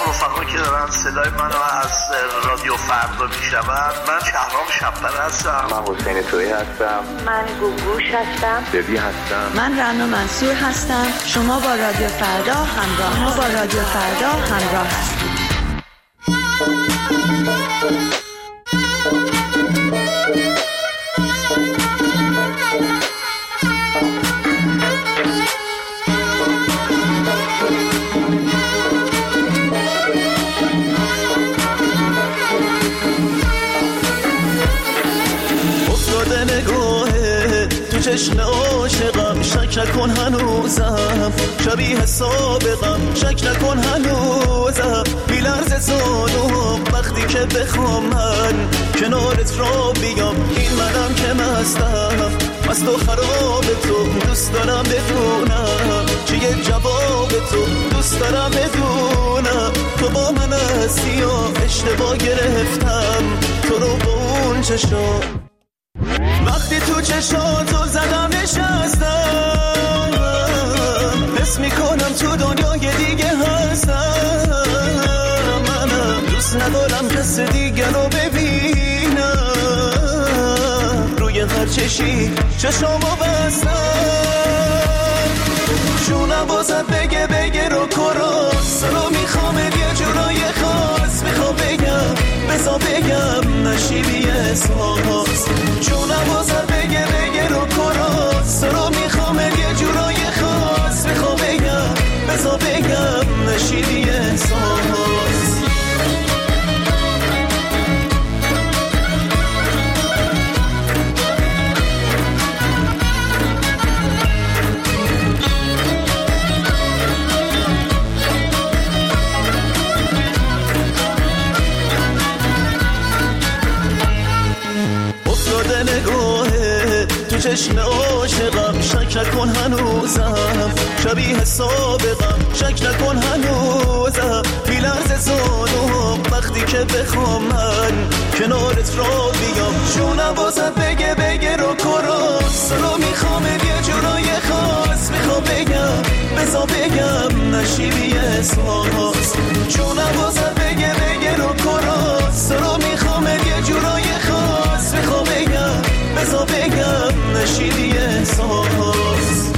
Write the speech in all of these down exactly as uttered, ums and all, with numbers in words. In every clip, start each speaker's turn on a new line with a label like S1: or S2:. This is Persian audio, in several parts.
S1: رفقا که دارن صدای منو از رادیو فردا میشنون، من شهرام شب‌پر هستم.
S2: من حسین تویی هستم.
S3: من گوگوش هستم.
S2: ببی هستم.
S4: من رنا منصور هستم. شما با رادیو فردا همراه ما با رادیو فردا همراه هستید.
S5: چشم عاشقم شک نکن هنوزم، شبیه سابقم شک نکن هنوزم، بی لرز زانوم وقتی که بخوام من کنارت را بیام، این منم که مستم مست و خراب تو، دوست دارم بدونم چیه جواب تو، دوست دارم بدونم تو با من هستی یا اشتباه گرفتم تو رو با اون چشم، وقتی تو چشاتو زدم نشستم، حس میکنم تو دنیای دیگه هستم، منم دوست ندارم کس دیگه رو ببینم، روی هر چشی چشامو بستم، جونم بازت بگه بگه رو کراس رو میخوام یه جورای خاص، میخوام بگم بزا بگم نشیبی احساس، جونم بازت بگه بگه رو کراس رو میخوام یه جورای خاص، میخوام بگم بزا بگم نشیبی احساس. چشم عاشقم شک نکن هنوزم، شبیه سابقم شک نکن هنوزم، بی لرز زانوم وقتی که بخوام من کنارت را بیام، جونم بازت بگه بگه رو کراس رو میخوام یه جورای خاص، میخوام بگم بزا بگم نشیبی احساس، جونم بازت بگه بگه رو کراس رو میخوام یه جورای خاص، میخوام بگم بزا بگم نشیدی احساس.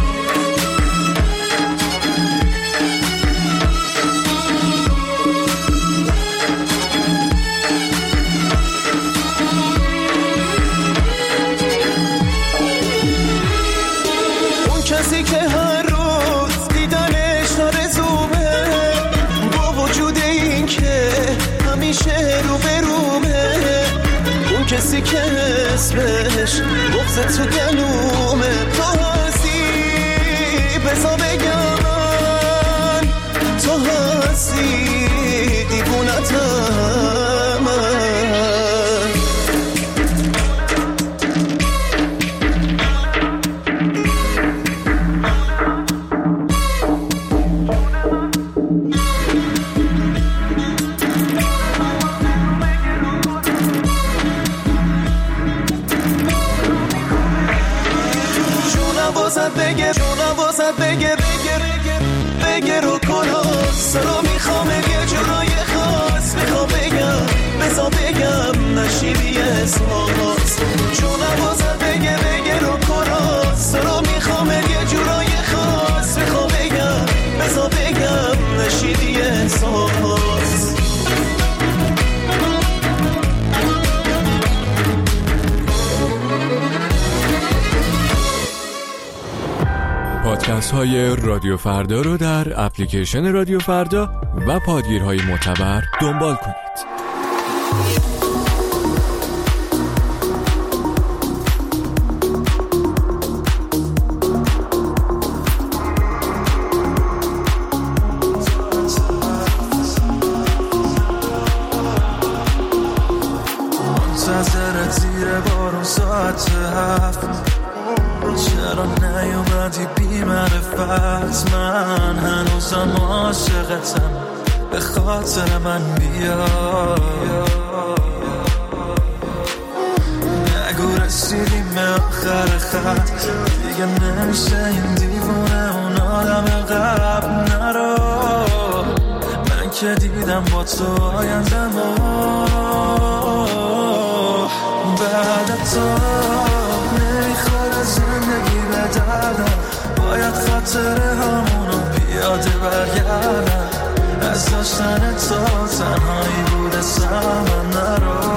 S5: اون کسی که هر روز دیدنش آرزومه، با وجود این که همیشه رو برومه، اون کسی که اسمش بغض تو گلومه، تو هستی بزا بگم من، تو هستی دیوونتم من. بگه جونم واسه بگه بگه بگه رو کراس رو میخوام یه جورای خاص، میخوام بگم بزا بگم نشیبی احساس، جونم واسه بگه بگه رو کراس رو میخوام یه جورای خاص، میخوام بگم بزا بگم نشیبی احساس.
S6: پادکست های رادیو فردا رو در اپلیکیشن رادیو فردا و پادگیرهای معتبر دنبال کنید.
S7: منتظرت زیر بارون ساعت هفت، چرا نیومدی بی معرفت، من هنوزم عاشقتم به خاطر من بیا، نگو رسیدیم به آخر خط، دیگه نمیشه این دیوونه اون آدم قبل، نرو من که دیدم با تو آیندم بعد تو نمیخوره زندگی به دردم باید خاطره همونو پیاده برگردم از داشتن تو تنهایی بوده سمن نرو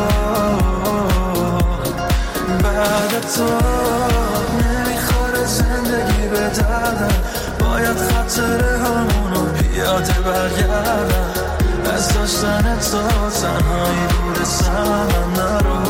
S7: بعد تو نمیخوره زندگی به دردم باید خاطره همونو پیاده برگردم از داشتن تو تنهایی بوده سمن نرو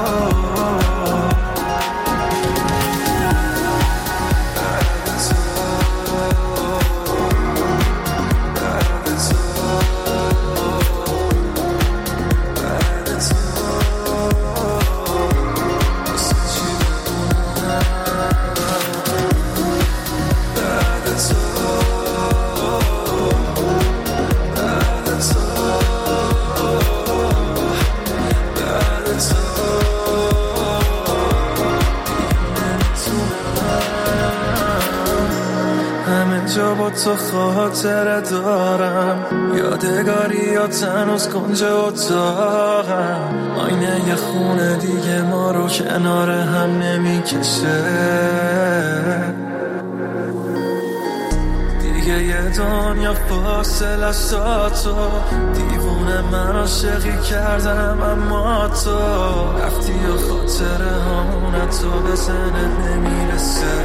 S7: جا با تو خاطره دارم یادگاریات هنوز کنج اتاقم آینه یه خونه دیگه ما رو کنار هم نمیکشه دیگه یه دنیا فاصله است تا تو دیوونه من عاشقی کردم اما تو رفتی و خاطره همونه تو به ذهنت نمیرسه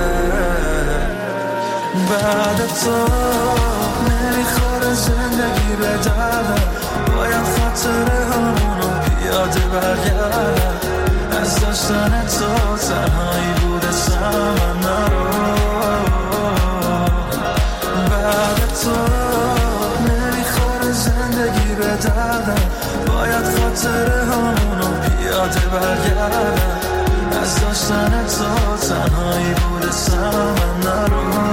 S7: بعد تو نمیخوره زندگی به دردم باید خاطره همونو پیاده برگردم از داشتن تو تنهایی بوده سمن نرو بعد تو نمیخوره زندگی به دردم باید خاطره همونو پیاده برگردم از داشتن تو تنهایی بوده سمن نرو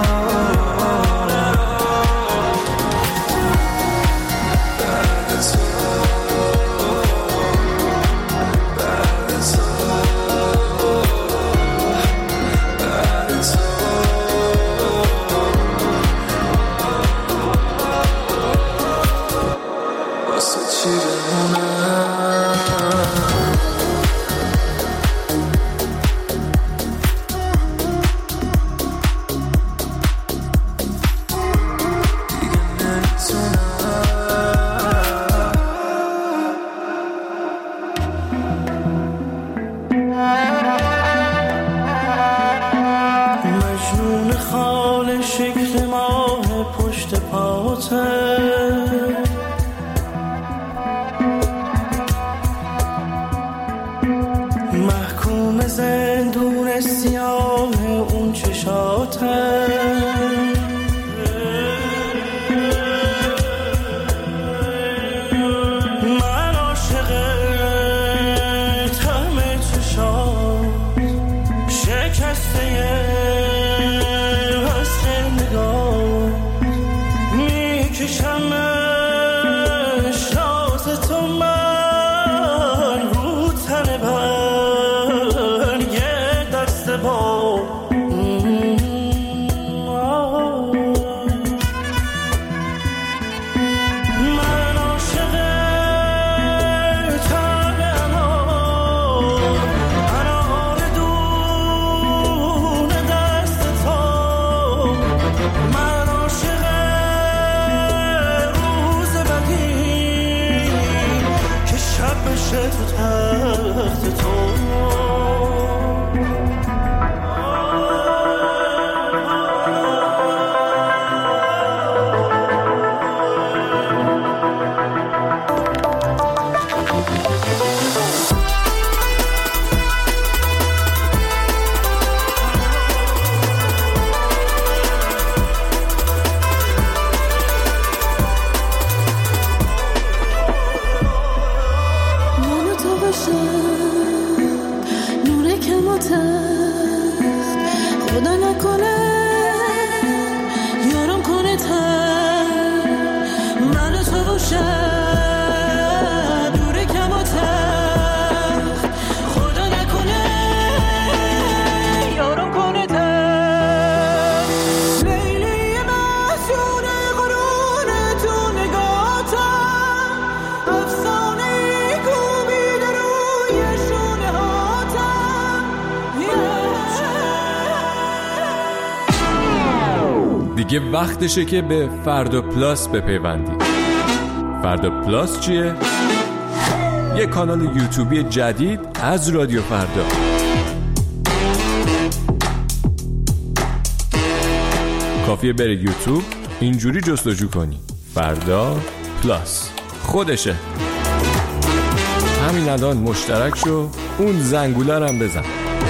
S6: دیگه وقتشه که به فردا پلاس بپیوندید. فردا پلاس چیه؟ یه کانال یوتیوبی جدید از رادیو فردا. کافیه بری یوتیوب، اینجوری جستجو کنی فردا پلاس، خودشه. همین الان مشترک شو، اون زنگوله هم بزن.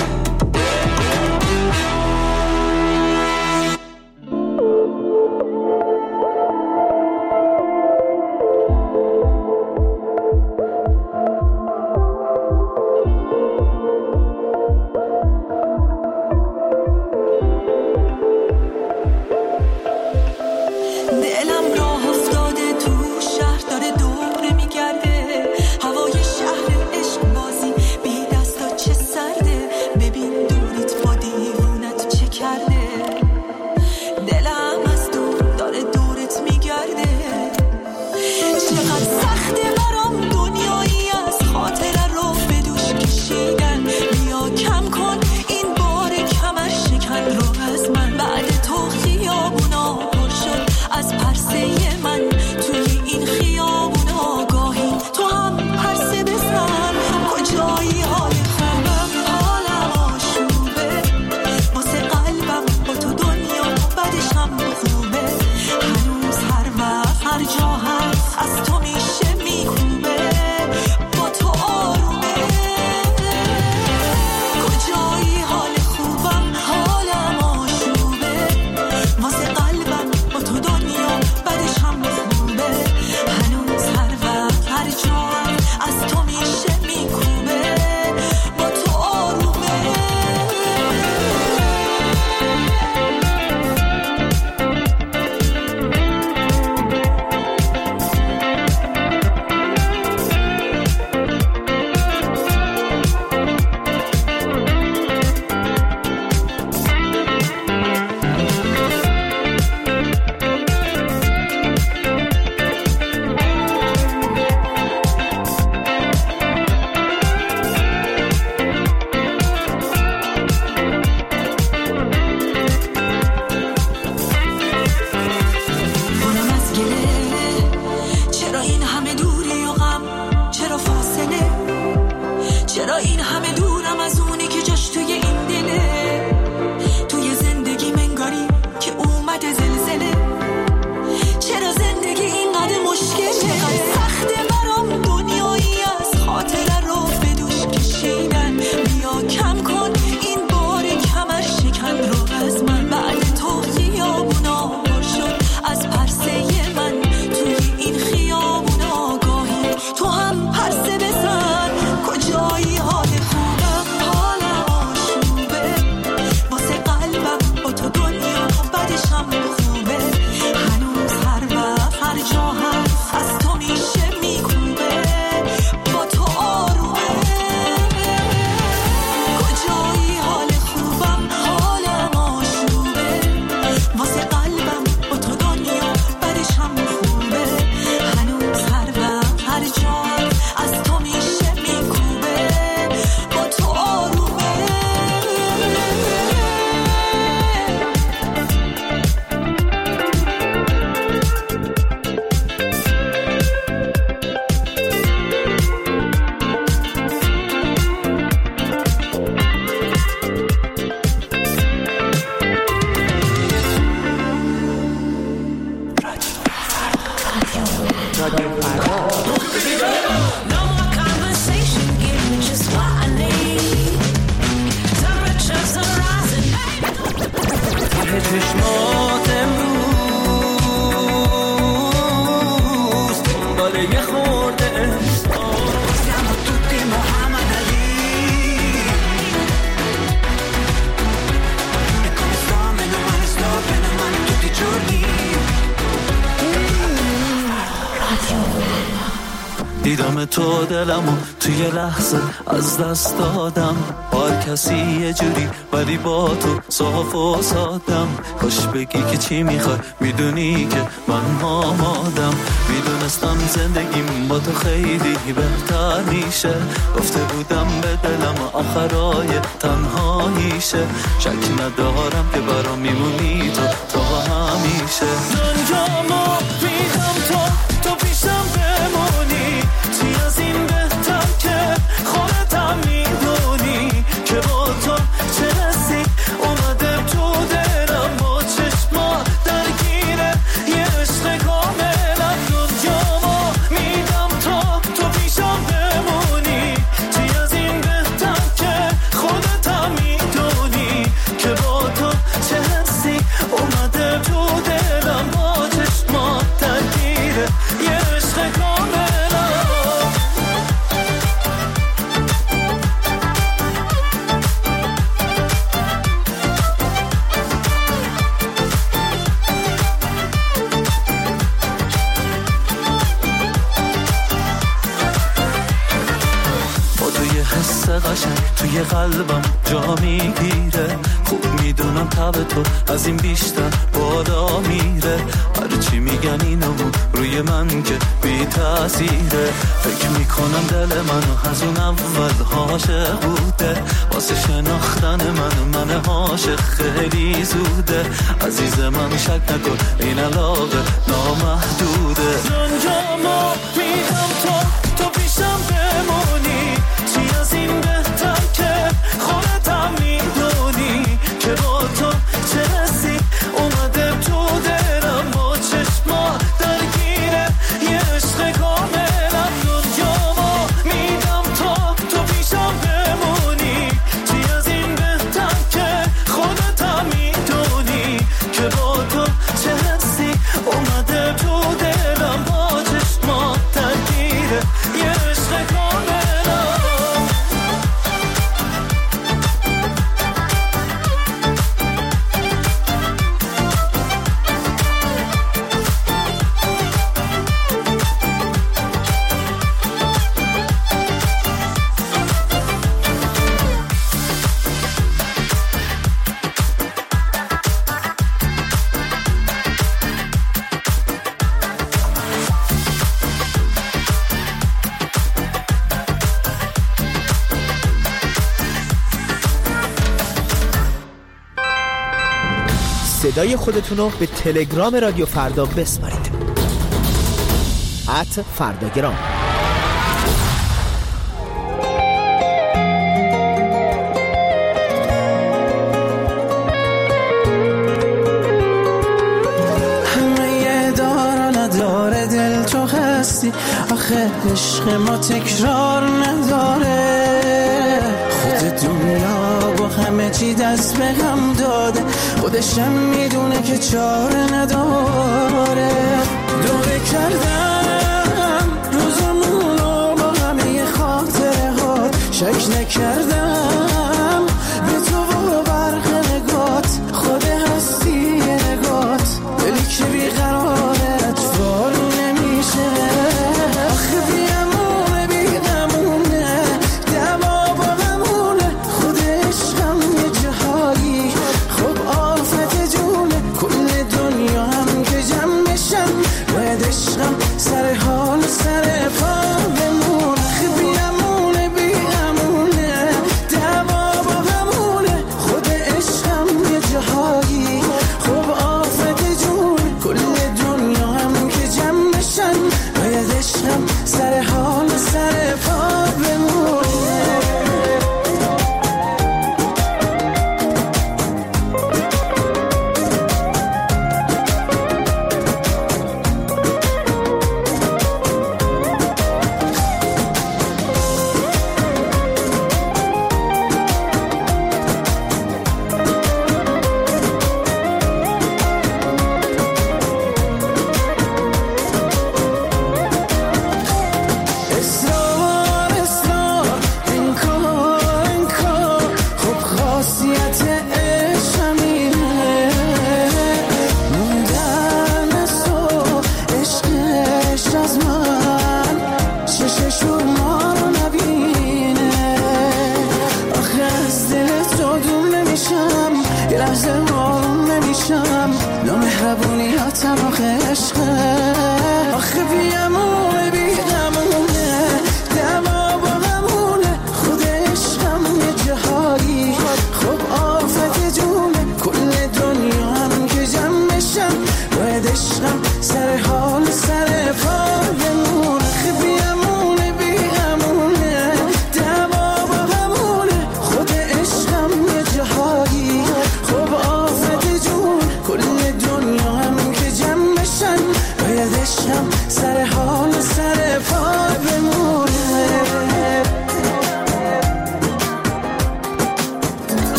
S5: دیدم تو دلمو توی لحظه از دست دادم، هر کسی یه جوری ولی با تو صاف و سادم. کاش بگی که چی میخوای، میدونی که من آمادم. میدونستم زندگیم با تو خیلی بهتر میشه، گفته بودم به دلم آخرای تنهاییشه. شک ندارم که برام میمونی تو تا
S7: همیشه. دنیامو میدم تو تو پیشم بمونی، چی از این بهتر که خودتم میدونی که با تو چه رسی اومده تو دلم، با چشما درگیره یه عشق کاملا. دنیامو میدم تو تو پیشم بمونی، چی از این بهتر که خودتم میدونی که با تو چه رسی اومده تو دلم، با چشما درگیره یه عشق کاملا. حس قشنگ توی قلبم جا میگیره، خوب میدونم تب تو از این بیشتر بالا میره. هرچی میگن اینمون روی من که بی تأثیره، فکر میکنم دل منو از اون اول عاشق بوده، واسه شناختن من من عاشق خیلی زوده. عزیز من شک نکن این علاقه نامحدوده. دنیامو میدم تو تو پیشم بمونی، چی از این بهتر که خودتم میدونی که با تو چه رسی اومده تو دلم، با چشما درگیره یه عشق کاملا. دنیامو میدم تو تو پیشم بمونی، چی از این بهتر که خودتم میدونی که با تو چه رسی اومده تو دلم، با چشما درگیره یه عشق کاملا.
S8: صدای خودتون رو به تلگرام رادیو فردا بسپارید. ات فرداگرام.
S7: همه دار نداره دل تو هستی، آخه عشق ما تکرار نداره. خود دنیا با همه چی دست به هم داده، خودشم میدونه که چاره نداره. دوره کردم روزمونو با همه خاطره ها، شک نکردم به تو و برق نگات، خود هستی نگات، دلی که بیقراره اتفار نمیشه. آخه بیامونه بیامونه دما با همونه، خود عشقم یه جهایی خب آفت جونه. کل دنیا هم که جمع بشم باید عشقم سر حال سر پا بمونه. آخه بیامونه بیامونه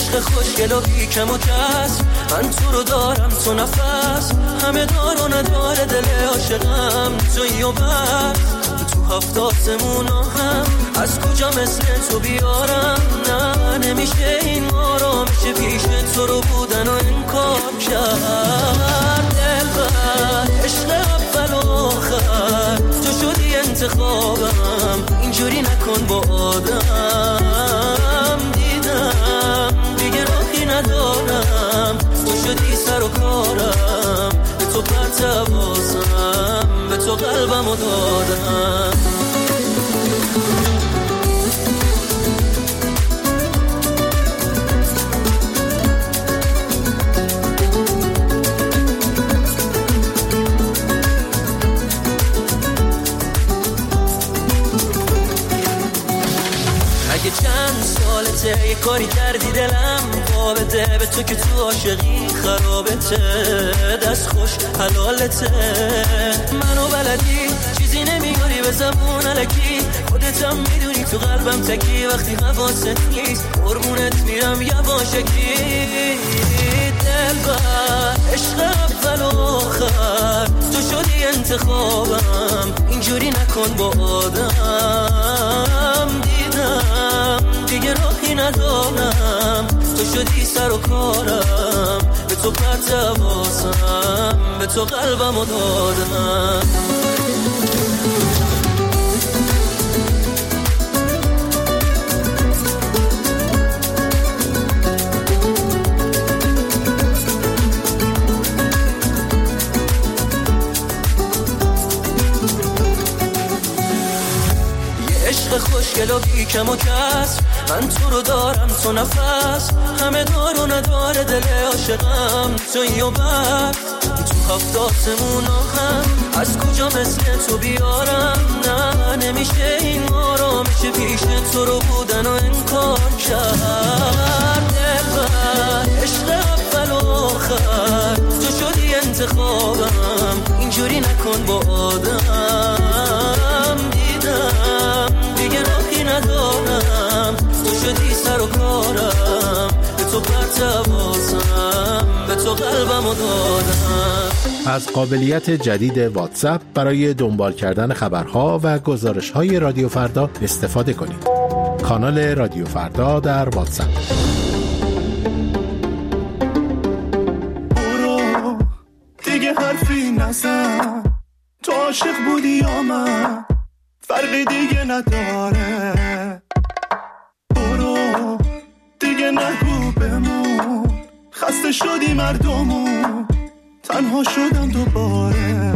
S7: عشق خوشگل و بیکم و کس، من تو رو دارم تو نفس، همه دار و نداره دل عاشقم تویی و بس. تو هفت آسمونا هم از کجا مثل تو بیارم، نه نمیشه این آرامش پیش تو رو بودن و انکار کرد. دلبر عشق اول و آخر تو شدی انتخابم، اینجوری نکن با آدم. دیدم دیگه راهی ندارم، تو شدی سر و کارم، به تو پرتوازم، به تو قلبمو دادم. اگه چند سالته یه کاری کردی دلم بابته، به تو که تو عاشقی خرابته، دست خوش حلالته. منو بلدی چیزی نمیگاری به زبون الکی، خودتم میدونی تو قلبم تکی، وقتی حواست نیست قربونت میرم یواشکی. دلبر عشق اول و آخر تو شدی انتخابم، اینجوری نکن با آدم. دیدم دیگه راهی ندارم، تو شدی سر و کارم، به تو پرتوازم، به تو قلبمو دادم. عشق خوشگل و بیکم و کس، من تو رو دارم تو نفس، همه دار و نداره دل عاشقم تویی و بس. تو هفت آسمونا هم از کجا مثل تو بیارم، نه نمیشه این آرامش پیش تو رو بودن و انکار کرد. دلبر عشق اول و آخر تو شدی انتخابم، اینجوری نکن با آدم. دیدم دیگه راهی ندارم، تو شدی سر و کارم، به تو پرتوازم، به تو قلبمو دادم.
S9: از قابلیت جدید واتساپ برای دنبال کردن خبرها و گزارش‌های رادیو فردا استفاده کنید. کانال رادیو فردا در واتساپ.
S5: برو دیگه حرفی نزن، تو عاشق بودی یا من فرقی دیگه نداره. برو دیگه نگو بمون، خسته شدی مردمون، تنها شدم دوباره.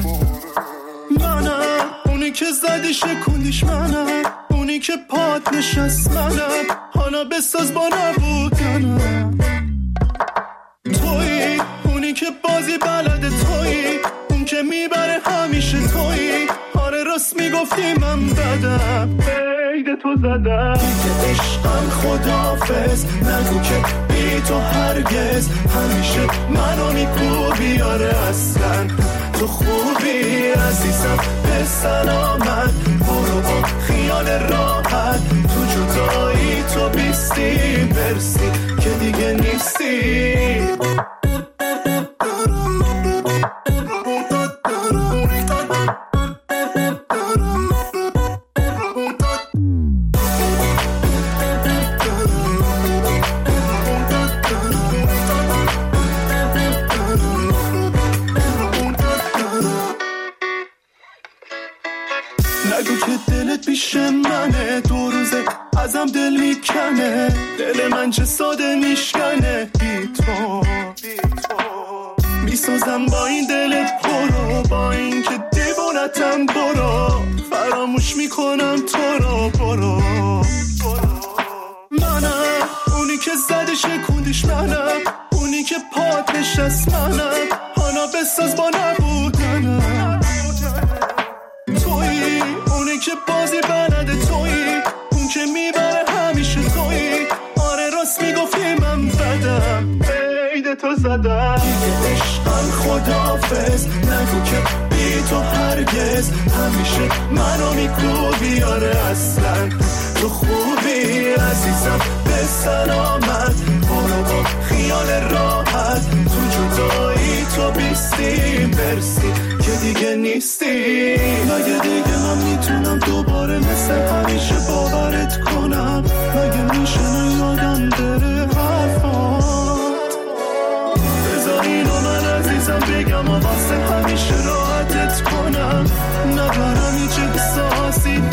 S5: منم اونی که زدی شکوندیش، منم اونی که پات نشست، منم حالا بساز با نبودنم. تویی اونی که بازی بلده، تویی اون که میبره همیشه، تویی آره راست میگفتی من بدم، عید تو زدم. دیگه عشقم خداحافظ، نگو که بی تو هرگز، همیشه منو میکوبی آره اصلا تو خوبی عزیزم به سلامت. برو با خیال راحت، تو جدایی تو بیستی برسی که دیگه نیستی. نگو که دلت پیش منه، دو روزه ازم دل میکنه، دل من چه ساده میشکنه بی تو. میسازم با این دل پرو، با این که دیوانتم، برو فراموش میکنم تو رو. برو منم اونی که زده شکوندیش، منم اونی که پات نشست، منم حالا بساز با نبودنم. تویی اونی که بازی بلده، تویی اون که میبره همیشه، تویی آره راست میگفتی من بدم، عید تو زدم. دیگه عشقم خداحافظ، نگو که بی تو هرگز، همیشه منو میکوبی آره اصلا تو خوبی عزیزم به سلامت. نیستی، مرسی که دیگه نیستی. مگه دیگه من میتونم دوباره مثل همیشه باورت کنم؟ مگه میشه یادم بره حرفات؟ بذار اینو من عزیزم بگم و واسه همیشه راحتت کنم، نبرم هیچ احساسی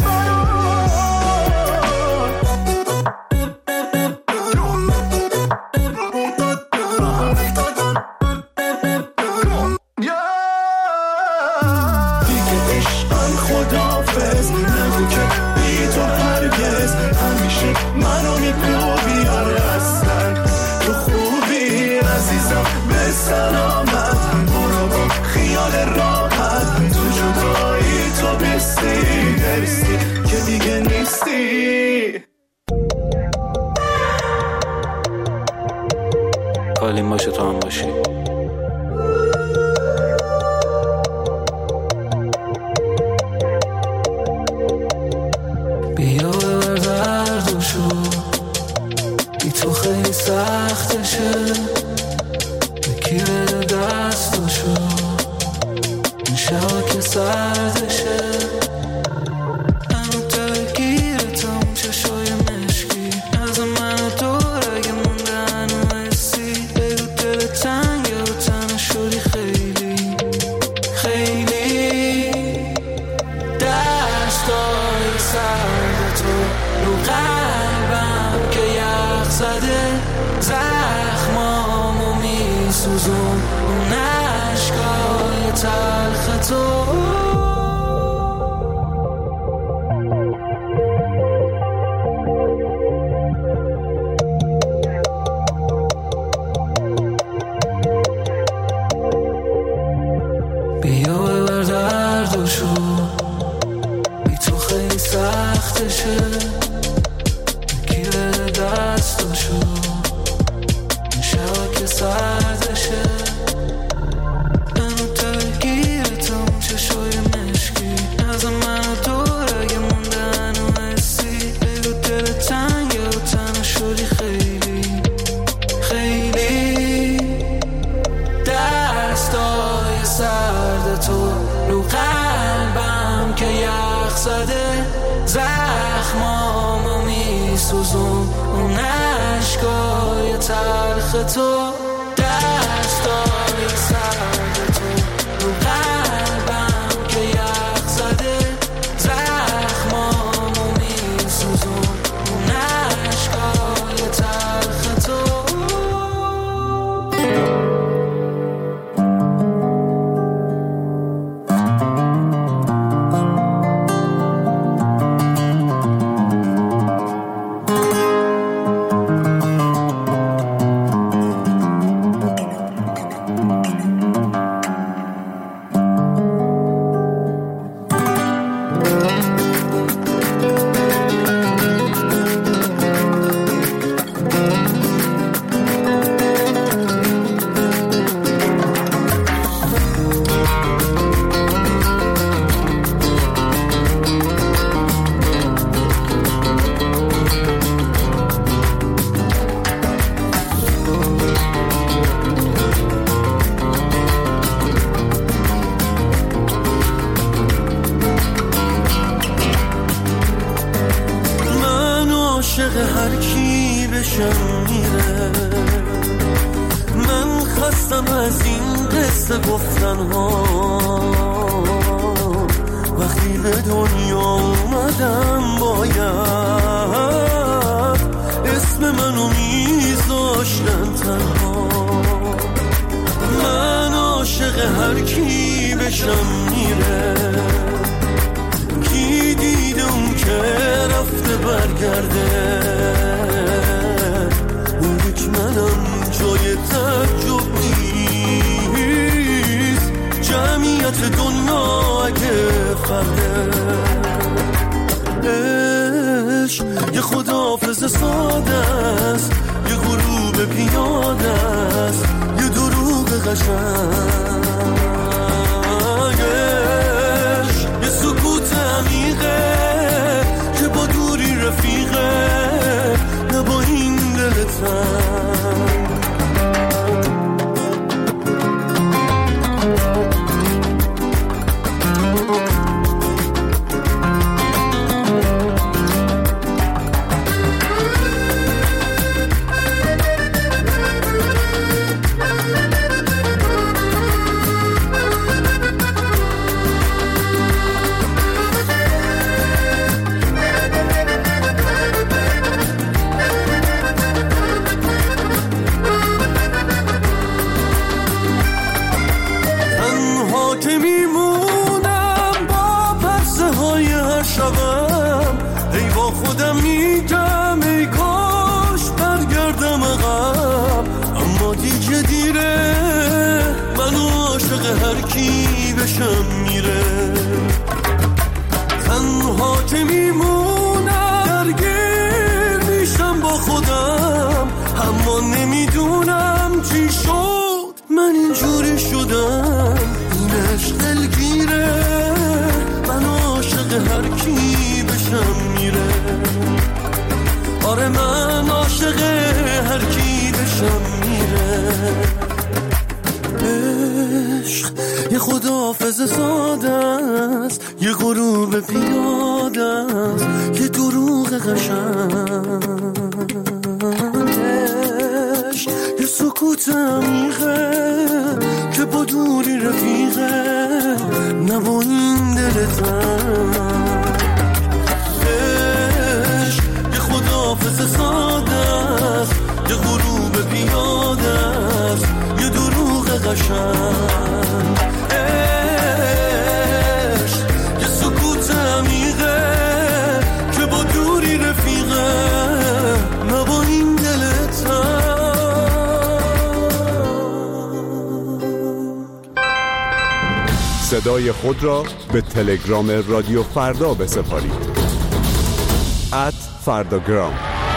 S10: حالیم باشه تو هم باشی.
S7: بیا ببر دردشو، بی تو خیلی سختشه، بکی بده دستشو، این شبا که سردشه، هنو دلگیرتم چشای مشکی، از من و دور اگه مونده هنو حسی، بگو دل تنگه و تنه شدی خیلی خیلی. دستای سرد تو رو قلبم که یخ زده، زخمامو میسوزون اون عشقای تلخ تو. بیا ببر دردشو، بی تو خیلی سختشه، یکی بده دستشو، این شبا که سردشه، منو دلگیرتم چشای مشکی، از من و دور اگه مونده هنو حسی، بگو دل تنگه و تنه شدی خیلی خیلی. دستای سرد تو رو قلبم که یخ زده، زخمامو میسوزون اون عشقای تلخ تو. دستای سرد تو رو قلبم که یخ زده، زخمامو میسوزون اون عشقای تلخ تو. هر کی بشم میره، من خستم از این قصه گفتن ها، وقتی به دنیا اومدم باید اسم منو میذاشتن تنها. من عاشق هر کی بشم میره، کی دیده اون که رفته برگرده، اون یک منم جای تعجب نیست، جمعیت دنیا اگه فرده. عشق یه خداحافظ ساده است، یه غروب پیاده است، یه دروغ قشنگ، یه سکوت عمیقه که با دوری رفیقه، نه با این دل تنگ.
S5: دیگه دیره، من عاشق هر کی بشم میره. تنها که میمونم درگیر میشم با خودم، اما نمیدونم چی شد من اینجوری شدم. این عشق دلگیره، من عاشق هر کی بشم میره. آره من عاشق هر کی بشم میره. عشق یه خداحافظ ساده است، یه غروب پیاده است، یه دروغ قشنگ. عشق یه سکوت عمیقه که با دوری رفیقه، نه با این دل تنگ. عشق یه خداحافظ ساده است، یه غروب پیاده است، یه دروغ قشنگ. عشق یه سکوت عمیقه که با دوری رفیقه، نه با این دل تنگ.
S11: صدای خود را به تلگرام رادیو فردا بسپارید. ات فرداگرام.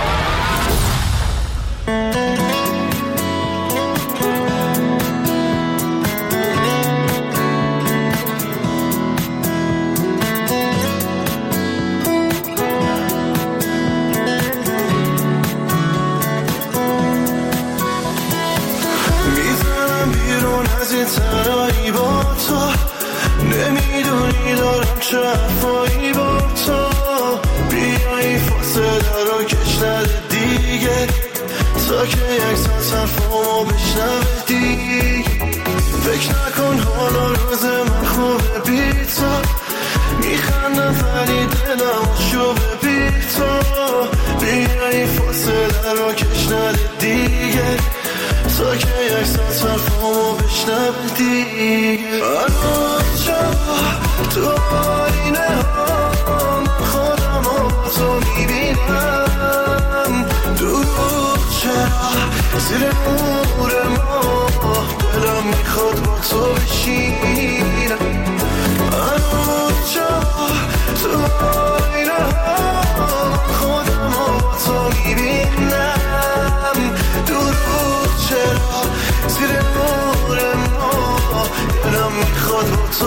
S5: میزنم بیرون از این تنهایی با تو، نمیدونی دارم چه حرفایی با تو. بیایی فاصله رو کش نده دیگه، تا که یک ساعت حرفامو بشنوه دیگه. فکر نکن حالا روز من خوبه بی تو، میخندم ولی دلم شوبه بی تو. بیایی فاصله رو کش نده دیگه، تا که یک ساعت حرفامو بشنوه دیگه. هنوز جا تو آینه ها من خودم و تو میبینم. دروغ چرا زیر نور ما، دلم میخواد با تو بشینم. هنوز جا تو آینه ها من خودم و تو میبینم. دروغ چرا زیر نور ما، دلم میخواد با تو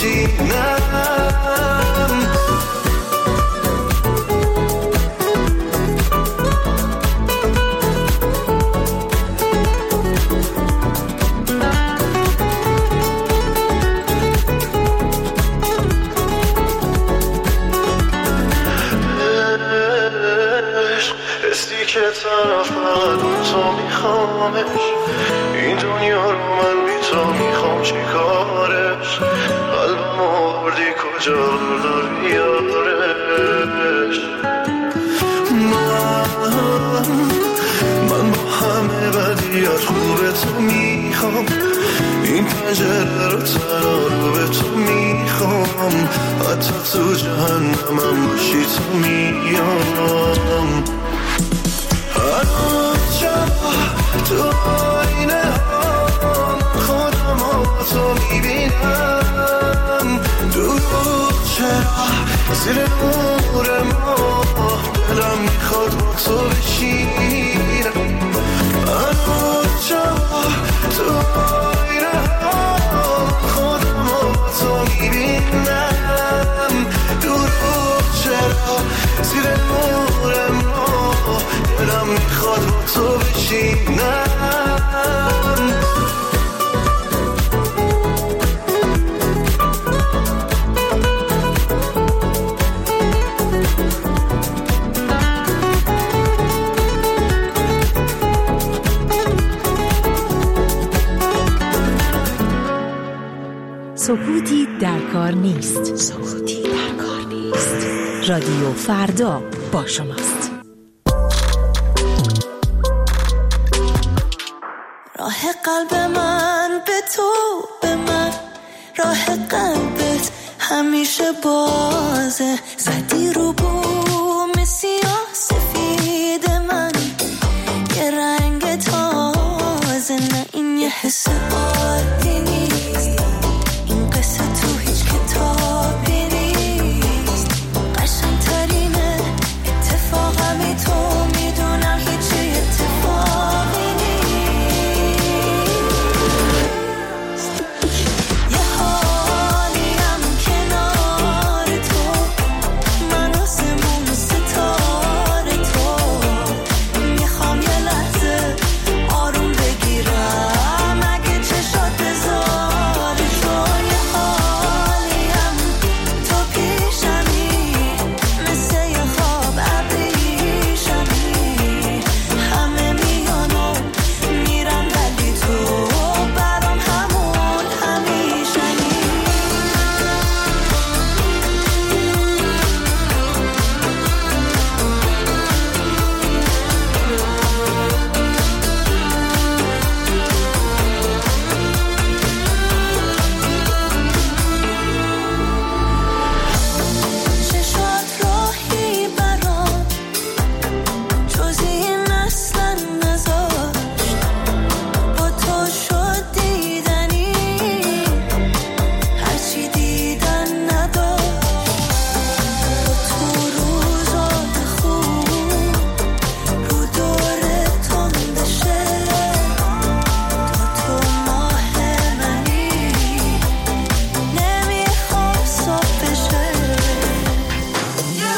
S5: بشینم. حسی که طرف من تو میخوامش، این دنیا رو من بی تو میخوام چی کارش. قلبم آوردی کجا داری یارش. من من با همه بدیات خوب تو میخوام، این پنجره رو تنها رو به تو میخوام. حتی تو جهنمم باشی تو میام. هنوز جا تو آینه ها من خودم و تو میبینم. دروغ چرا زیر نور ما، دلم میخواد با تو بشینم. هنوز جا تو آینه ها من خودم و تو میبینم. دروغ چرا زیر نور ما، دلم میخواد با تو بشینم.
S12: سکوتی در کار نیست. سکوتی در کار نیست. رادیو فردا با شماست.
S13: راه قلب من به تو، به من راه قلبت همیشه بازه. زدی رو بوم سیاه سفید من یه رنگ تازه. تازه نه این یه حس عادی نیست، این قصه تو هیچ کتابی نیست، قشنگترینه اتفاقمی تو میدونم هیچی اتفاقی نیست. یه حالیم کنار تو، من آسمون ستاره تو، میخوام یه لحظه آروم بگیرم اگه چشات بذار چون یه حالیم تو پیشمی، مثل یه خواب ابریشمی، همه میان و میرن ولی تو برام همون همیشنی. چشات راهی برام جز این اصلا نذاشت، با تو شد دیدنی هرچی دیدن نداشت، با تو روزات خوب رو دوره تندشه، تا تو ماه منی نمیخوام صبح بشه. یه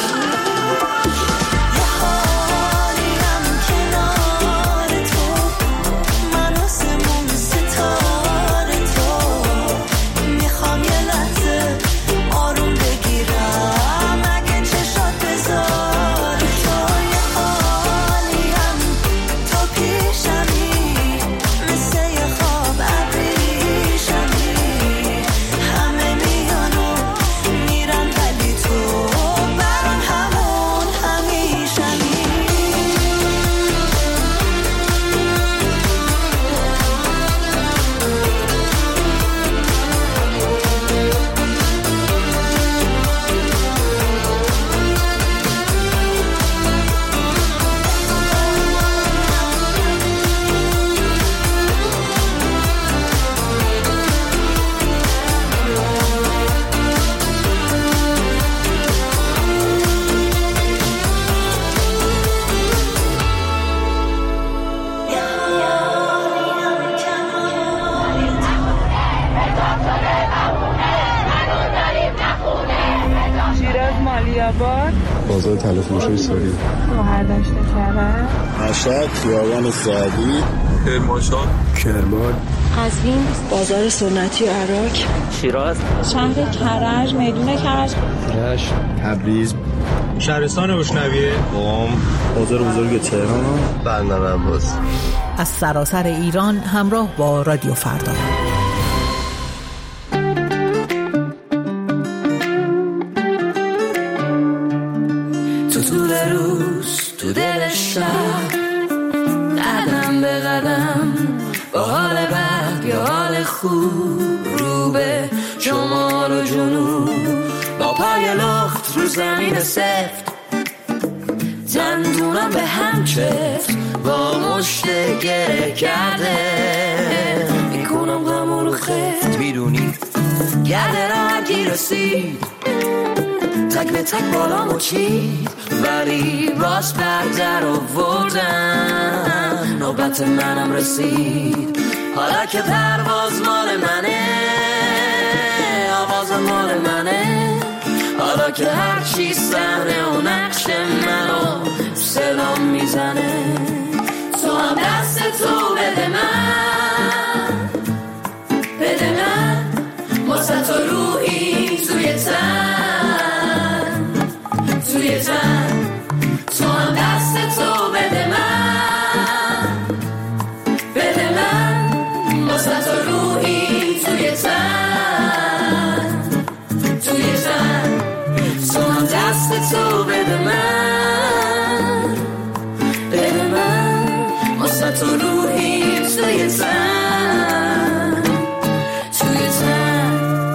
S13: حالیم کنار تو، من آسمون ستاره تو، میخوام یه لحظه آروم بگیرم اگه چشات بذار چون یه حالیم تو پیشمی، مثل یه خواب ابریشمی، همه میان و میرن ولی تو برام همون همیشنی.
S3: شیراز مالیاباد،
S14: بازار طلا فروشی سوری،
S3: شهردشت کرد،
S14: مشهد، خیابان سعدی،
S6: کرمانشاه،
S14: کرمان،
S4: قزوین، بازار سنتی عراق،
S10: شیراز،
S3: شهر کرج، میدون کرج،
S14: رشت، تبریز،
S15: شهرستان روشنویه،
S14: قم، بازار بزرگ تهران،
S15: بندر عباس.
S8: از سراسر ایران همراه با رادیو فردا.
S13: تو طول روز تو دل شهر، قدم به قدم با حال بد یا حال خوب، رو به شمال و جنوب، با پای لخت رو زمین سفت، دندونم به هم چفت، با مشت گره کرده میکنم غمو رو خفت، میدونی گرده راحتی رسید، تک به تک بالامو چید، ولی باز بردر آوردن، نوبت منم رسید، حالا که پرواز مال منه، آواز مال منه، حالا که هرچی صحنه و نقش منو سلام میزنه، تو هم دست تو بده من، بده من، واسه تو روحی توی تن، توی تن، تو هم دست تو بده من، بده من، واسه تو روحی توی تن، توی تن، تو هم دست تو بده من، بده من، واسه تو روحی توی تن، توی تن.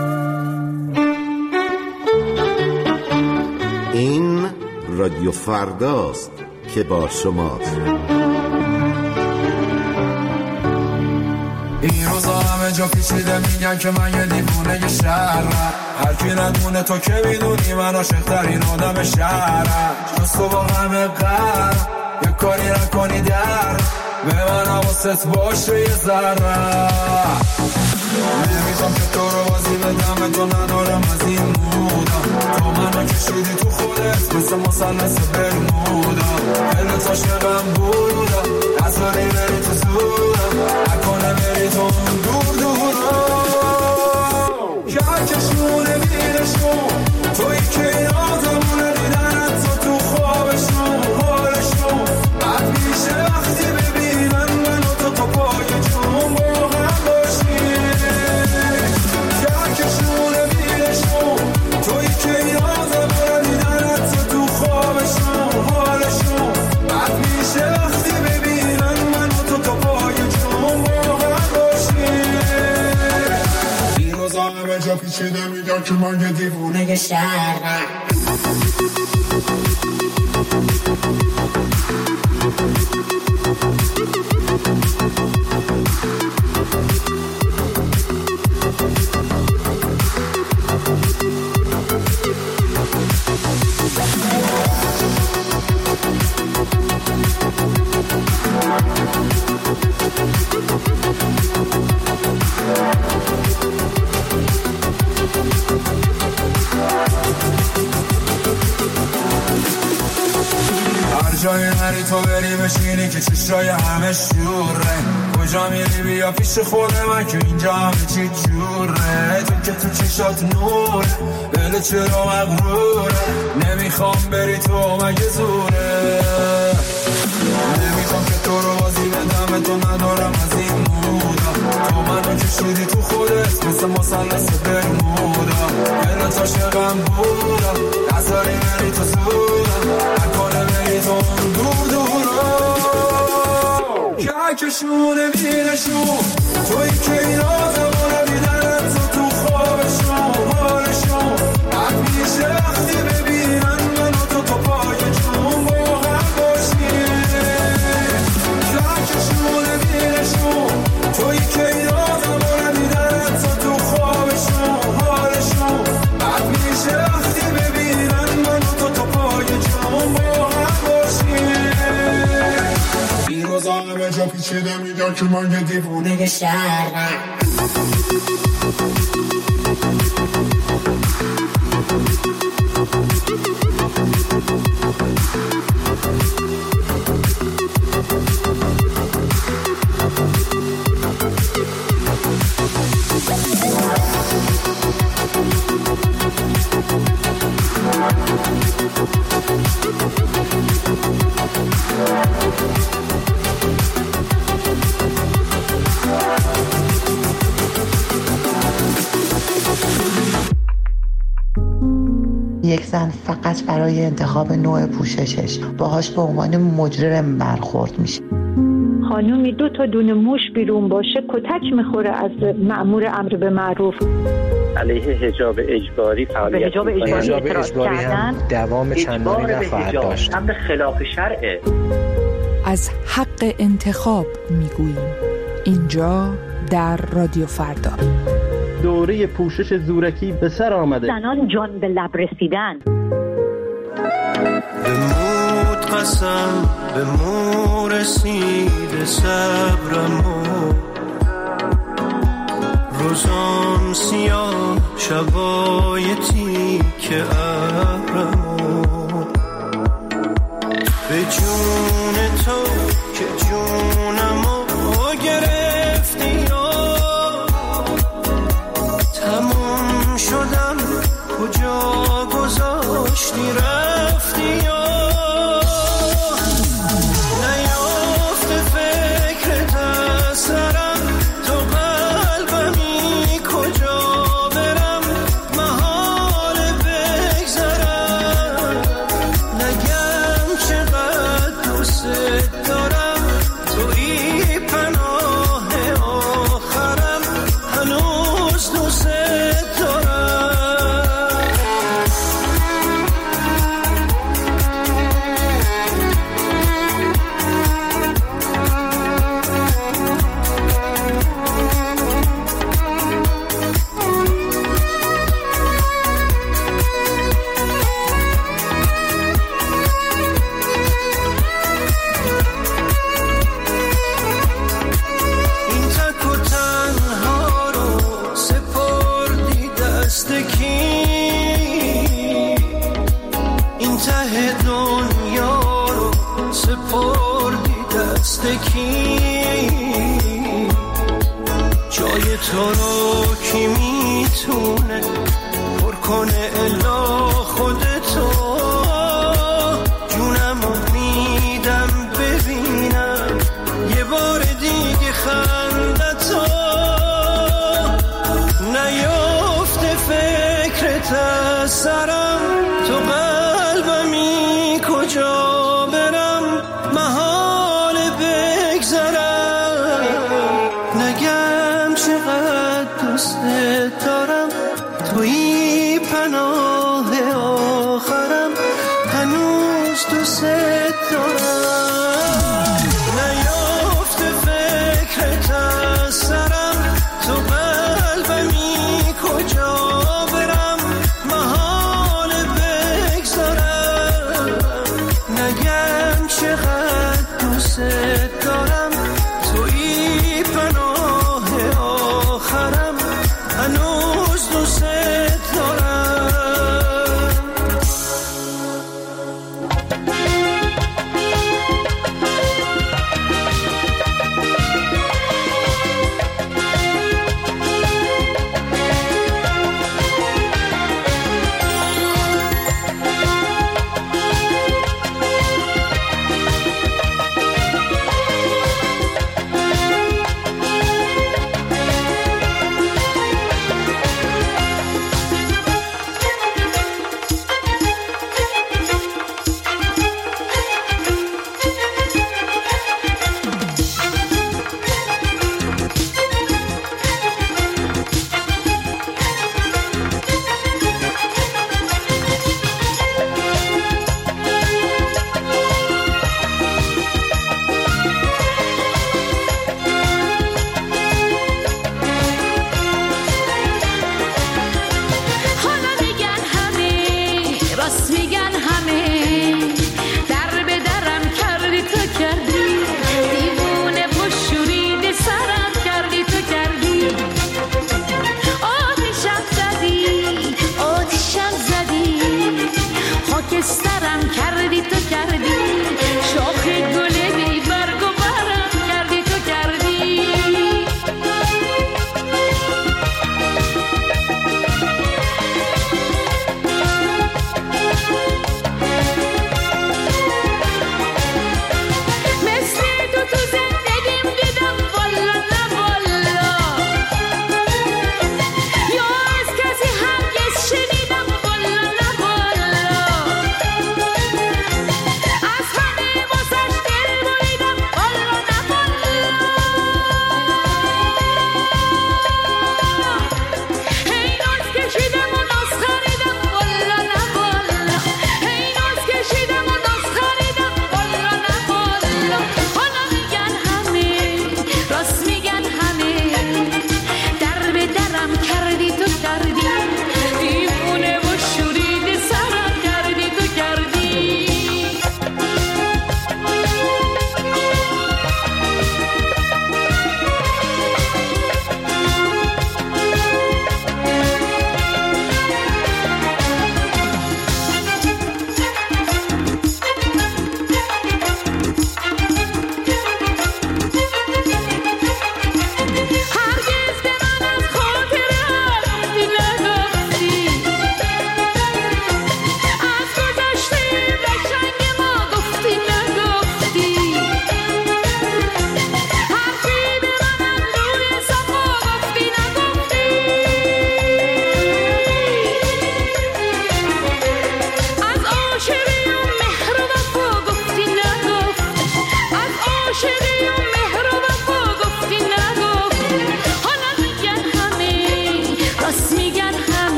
S16: این رادیو فرداست که با شماست.
S17: این روزا همه جا پیچیده میگن که من یه دیوونه شهرم، هر کی ندونه تو که میدونی من عاشق‌ترین آدم شهرم. جز تو با همه قرم یه کاری نکنی در به من حواست باشه یه ذره. نمیخوام که تو رو بازی بدم، تو ندارم از این مودم، تو منو کشیدی تو خودت مثل مثلث برمودا. دلت عاشقم بودم نذاری بری تو زودم، نکنه بری تو اون دور دورا که هرکشونه میرشون تویی که این آدمونه دیدنت تو تو خوابشون حالشون بد میشه وقتی ببینن منو تو تو پای جون با هم باشیم. که هرکشونه میرشون تویی که این آدمونه دیدنت تو تو خوابشون حالشون بد میشه وقتی ببینن منو تو تو پای جون با هم باشیم. این روزا همه جا پیچیده میگن که من یه دیوونه شهرم. جای نری تو بری بشینی که چشای همه شوره، کجا میری بیا پیش خود من که اینجا همه چی جوره. تو که تو چشات نوره دل چرا مغروره، نمیخوام بری تو مگه زوره. نمیخوام که تو رو بازی بدم، تو ندارم از این مودا، تو منو کشیدی تو خودت مثل مثلث برمودا. دلت عاشقم بودم نذاری بری تو زودم، نکنه بری تو اون دور دورا که هرکشونه میرشون تویی که این آدمونه دیدنت تو تو خوابشون حالشون بد میشه وقتی ببینن منو تو تو پای جون با هم باشیم. که هرکشونه میرشون تویی که این آدمونه دیدنت تو تو خوابشون حالشون بد میشه وقتی ببینن منو تو تو پای جون با هم باشیم. این روزا همه جا پیچیده میگن که من یه دیوونه شهرم.
S18: یک زن فقط برای انتخاب نوع پوششش باهاش به عنوان مجرم برخورد میشه.
S19: خانومی دو تا دونه موش بیرون باشه کتک میخوره از مأمور امر به معروف.
S20: علیه حجاب اجباری فعالیت
S21: به حجاب اجباری, حجاب اجباری هم دوام چندانی نخواهد داشت.
S20: امر خلاف شرعه.
S22: از حق انتخاب میگوییم اینجا در رادیو فردا.
S23: دوره پوشش زورکی به سر آمده.
S19: زنان جان به لب رسیدن.
S5: به مود قسم به مو رسید صبرمو، روزان سیاه شبای تیک ابرمو، به جون تو که جونمو گرفتی تموم شدم کجا گذاشتی رفتی یا نیافته فکرت از سرم تو قلبمی کجا برم محال بگذرم نگم چقدر دوست دارم کی جای تو رو کی میتونه پر کنه الا خودتو جونم رو میدم ببینم یه بار دیگه خواهد